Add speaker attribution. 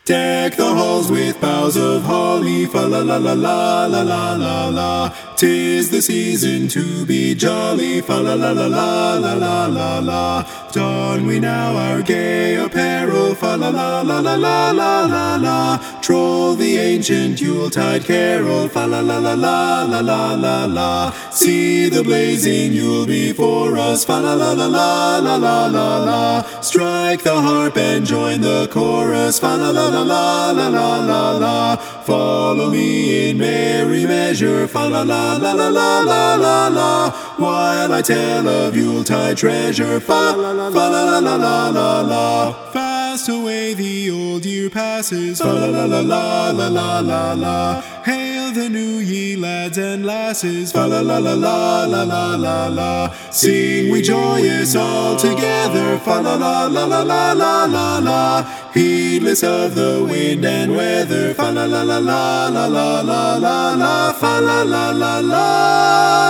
Speaker 1: Deck the halls with boughs of holly, fa la la la la la la la la. 'Tis the season to be jolly, fa la la la la la la la la. Don we now our gay apparel, fa la la la la la la la la. Troll the ancient Yuletide carol, fa la la la la la la la la. See the blazing Yule before us, fa la la la la la la la la. Strike the harp and join the chorus, fa la la la la la la la la. Follow me in merry measure, fa la la la la la la la la. While I tell of Yuletide treasure, fa la la la la la la la. Fast away the old year passes, fa la la la la la la la la. Hail the new ye lads and lasses, fa la la la la la la la la. Sing we joyous all together, fa la la la la la la la la. Heedless of the wind and weather, fa la la la la la la la la la, fa la la la la.